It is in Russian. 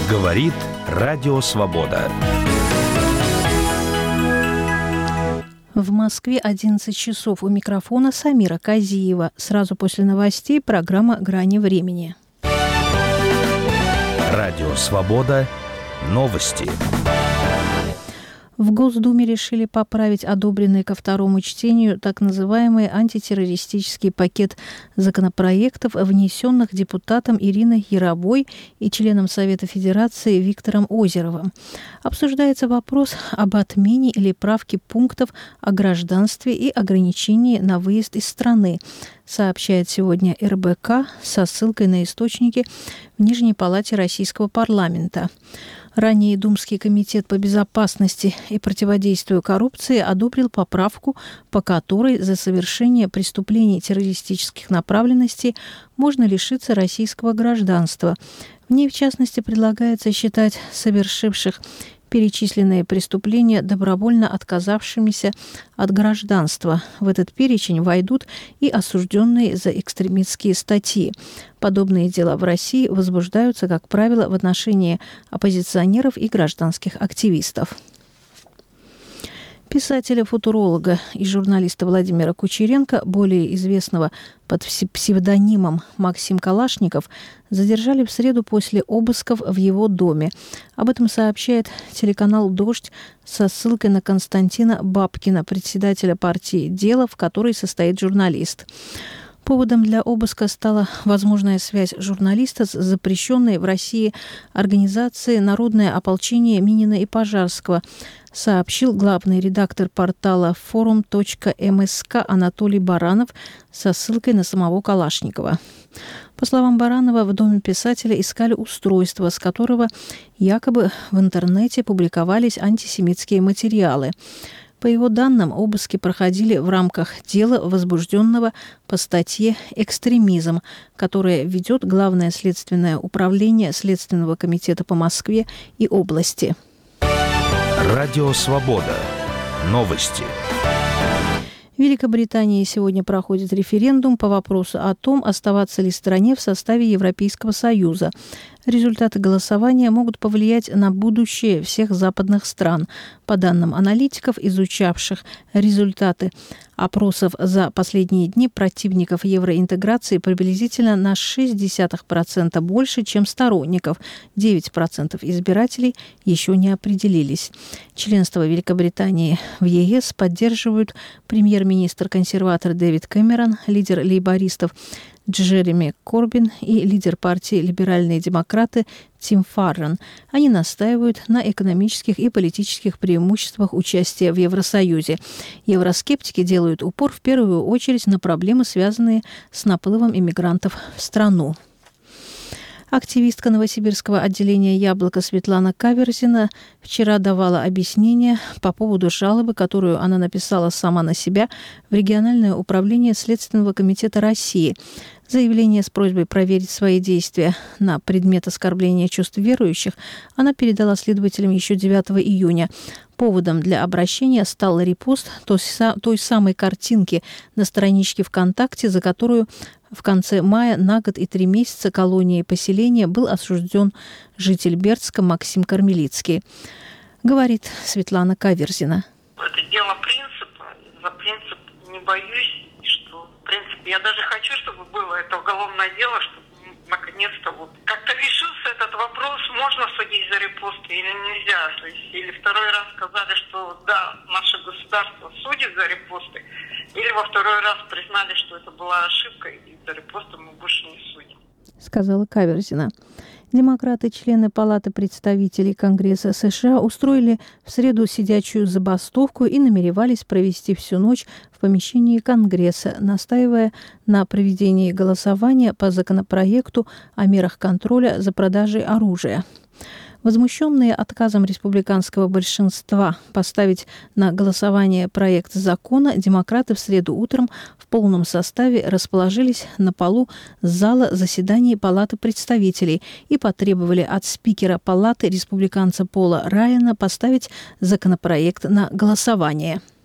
Говорит Радио Свобода. В Москве 11 часов. У микрофона Самира Казиева. Сразу после новостей программа «Грани времени». Радио Свобода. Новости. В Госдуме решили поправить одобренный ко второму чтению так называемый антитеррористический пакет законопроектов, внесенных депутатом Ириной Яровой и членом Совета Федерации Виктором Озеровым. Обсуждается вопрос об отмене или правке пунктов о гражданстве и ограничении на выезд из страны, сообщает сегодня РБК со ссылкой на источники в Нижней палате Российского парламента. Ранее Думский комитет по безопасности и противодействию коррупции одобрил поправку, по которой за совершение преступлений террористических направленностей можно лишиться российского гражданства. В ней, в частности, предлагается считать совершивших перечисленные преступления добровольно отказавшимися от гражданства. В этот перечень войдут и осужденные за экстремистские статьи. Подобные дела в России возбуждаются, как правило, в отношении оппозиционеров и гражданских активистов. Писателя-футуролога и журналиста Владимира Кучеренко, более известного под псевдонимом Максим Калашников, задержали в среду после обысков в его доме. Об этом сообщает телеканал «Дождь» со ссылкой на Константина Бабкина, председателя партии «Дело», в которой состоит журналист. Поводом для обыска стала возможная связь журналиста с запрещенной в России организацией «Народное ополчение» Минина и Пожарского, сообщил главный редактор портала forum.msk Анатолий Баранов со ссылкой на самого Калашникова. По словам Баранова, в доме писателя искали устройство, с которого якобы в интернете публиковались антисемитские материалы. По его данным, обыски проходили в рамках дела, возбужденного по статье «Экстремизм», которое ведет Главное следственное управление Следственного комитета по Москве и области. Радио Свобода. Новости. В Великобритании сегодня проходит референдум по вопросу о том, оставаться ли стране в составе Европейского Союза. Результаты голосования могут повлиять на будущее всех западных стран. По данным аналитиков, изучавших результаты опросов за последние дни, противников евроинтеграции приблизительно на 0,6% больше, чем сторонников. 9% избирателей еще не определились. Членство Великобритании в ЕС поддерживают премьер-министр-консерватор Дэвид Кэмерон, лидер лейбористов Джереми Корбин и лидер партии «Либеральные демократы» Тим Фаррон. Они настаивают на экономических и политических преимуществах участия в Евросоюзе. Евроскептики делают упор в первую очередь на проблемы, связанные с наплывом иммигрантов в страну. Активистка новосибирского отделения «Яблоко» Светлана Каверзина вчера давала объяснение по поводу жалобы, которую она написала сама на себя в региональное управление Следственного комитета России. Заявление с просьбой проверить свои действия на предмет оскорбления чувств верующих она передала следователям еще 9 июня. Поводом для обращения стал репост той самой картинки на страничке ВКонтакте, за которую в конце мая на год и 3 месяца колонии и поселения был осужден житель Бердска Максим Кармелицкий. Говорит Светлана Каверзина. Это дело принципа. За принцип не боюсь, что в принципе я даже хочу, чтобы было это уголовное дело, чтобы наконец-то как-то решился этот вопрос, можно судить за репосты или нельзя. То есть, или второй раз сказали, что да, наше государство судит за репосты, или во второй раз признали, что это была ошибка, и за репосты мы больше не судим. Сказала Каверзина. Демократы, члены Палаты представителей Конгресса США, устроили в среду сидячую забастовку и намеревались провести всю ночь в помещении Конгресса, настаивая на проведении голосования по законопроекту о мерах контроля за продажей оружия. Возмущенные отказом республиканского большинства поставить на голосование проект закона, демократы в среду утром в полном составе расположились на полу зала заседаний Палаты представителей и потребовали от спикера Палаты республиканца Пола Райана поставить законопроект на голосование.